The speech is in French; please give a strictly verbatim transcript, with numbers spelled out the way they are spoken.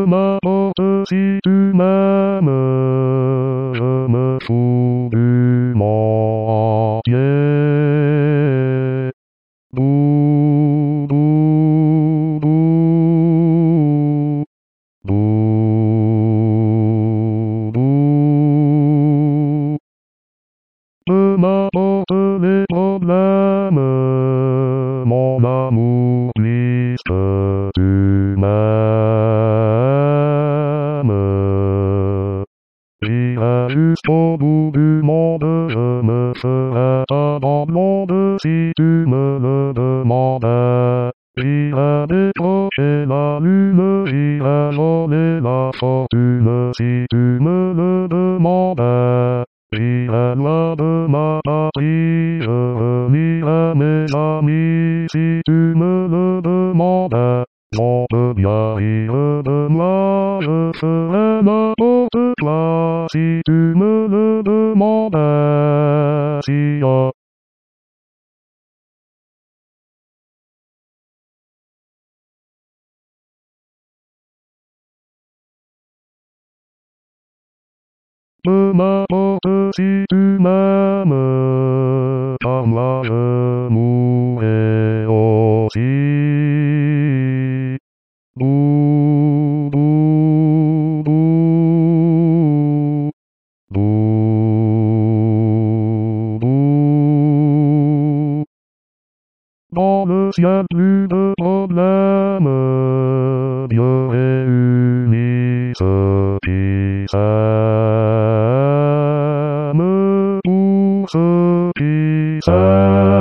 peu m'importe si tu m'aimes, je me fous du monde entier. Dou, dou, dou, dou, dou. Peu m'importe les problèmes, mon amour, puisque tu m'aimes. J'irai jusqu'au bout du monde, je me ferai ta blonde si tu me le demandais. J'irai décrocher la lune, j'irai voler la fortune si tu me le demandais. J'irai loin de ma patrie, je renierai mes amis si tu me le demandais. On peut bien rire de moi, je ferai n'importe quoi si tu me le demandais. Si oh. Peu m'importe si tu m'aimes, car moi je mourrai aussi. Dou, dou, dou, dou, dou. Dans le ciel plus de problèmes, Dieu réunit ceux qui s'aiment, pour ceux qui s'aiment.